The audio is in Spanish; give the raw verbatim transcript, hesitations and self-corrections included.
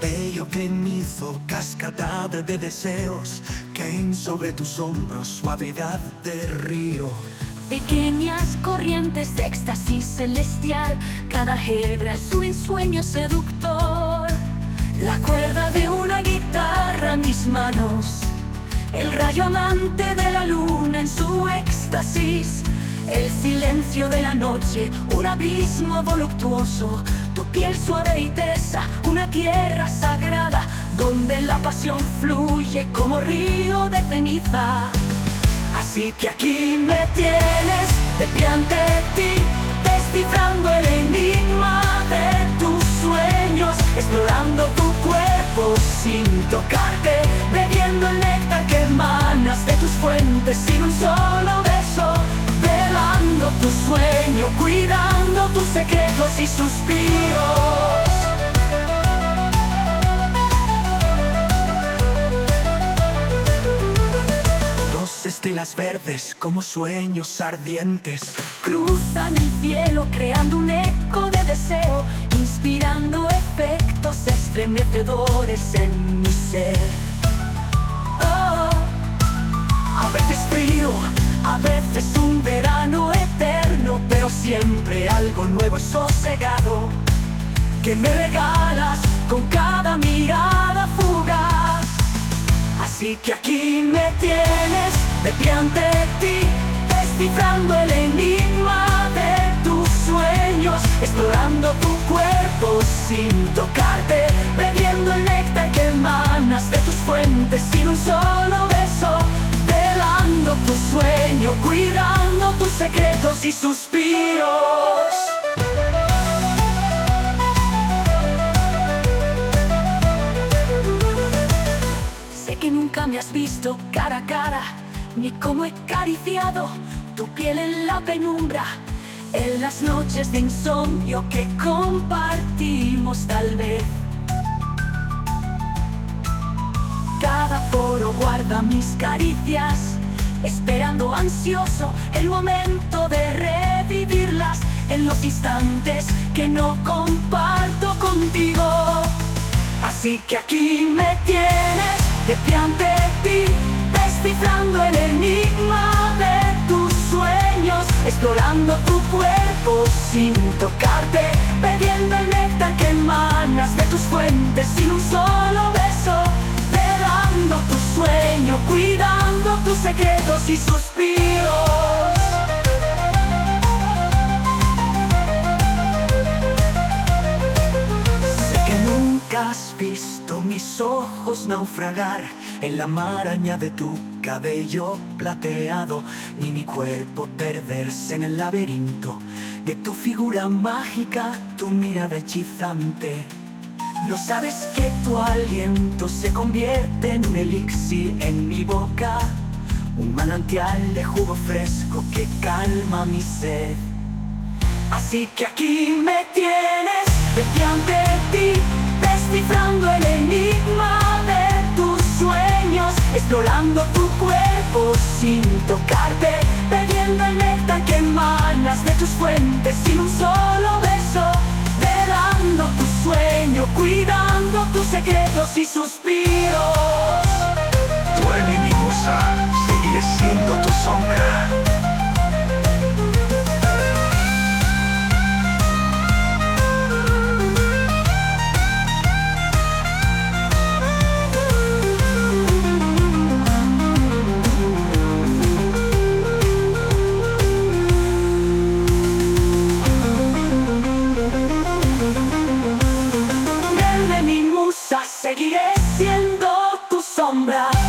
cabello cenizo, cascada de deseos, caen sobre tus hombros, suavidad de río. Pequeñas corrientes de éxtasis celestial, cada hebra es un ensueño seductor. La cuerda de una guitarra en mis manos, el rayo amante de la luna en su éxtasis, el silencio de la noche, un abismo voluptuoso, tu piel suave y tesa, una tierra sagrada, donde la pasión fluye como río de ceniza. Así que aquí me tienes, de pie ante ti, descifrando el enigma de tus sueños, explorando tu cuerpo sin tocarte, bebiendo el néctar que emanas de tus fuentes sin un solo beso, velando tu sueño, cuidando tus secretos y suspiros. Dos estelas verdes como sueños ardientes cruzan el cielo creando un eco de deseo, inspirando efectos estremecedores en mi ser. Oh, a veces frío, a veces un verano eterno, pero siempre algo nuevo y sosegado que me regalas con cada mirada fugaz. Así que aquí me tienes, de pie ante ti, descifrando el enigma de tus sueños, explorando tu cuerpo sin tocarte, bebiendo el néctar que emanas de tus fuentes sin un solo beso, velando tu sueño, cuidando tus secretos y suspiros. Sé que nunca me has visto cara a cara, ni cómo he acariciado tu piel en la penumbra, en las noches de insomnio que compartimos tal vez. Cada poro guarda mis caricias, esperando ansioso el momento de revivirlas en los instantes que no comparto contigo. Así que aquí me tienes, de pie ante ti, descifrando el enigma de tus sueños, explorando tu cuerpo sin tocarte, bebiendo el néctar que emanas de tus fuentes sin un solo beso, velando tu sueño, cuidando tus secretos y suspiros. Sé que nunca has visto mis ojos naufragar en la maraña de tu cabello plateado, ni mi cuerpo perderse en el laberinto de tu figura mágica, tu mirada hechizante. No sabes que tu aliento se convierte en un elixir en mi boca, un manantial de jugo fresco que calma mi sed. Así que aquí me tienes, de pie ante ti, descifrando el enigma de tus sueños, explorando tu cuerpo sin tocarte, bebiendo el néctar que emanas de tus fuentes sin un solo beso, velando tu sueño, cuidando tus secretos y suspiros. Tú eres mi musa, seguiré siendo tu sombra. Seguiré siendo tu sombra.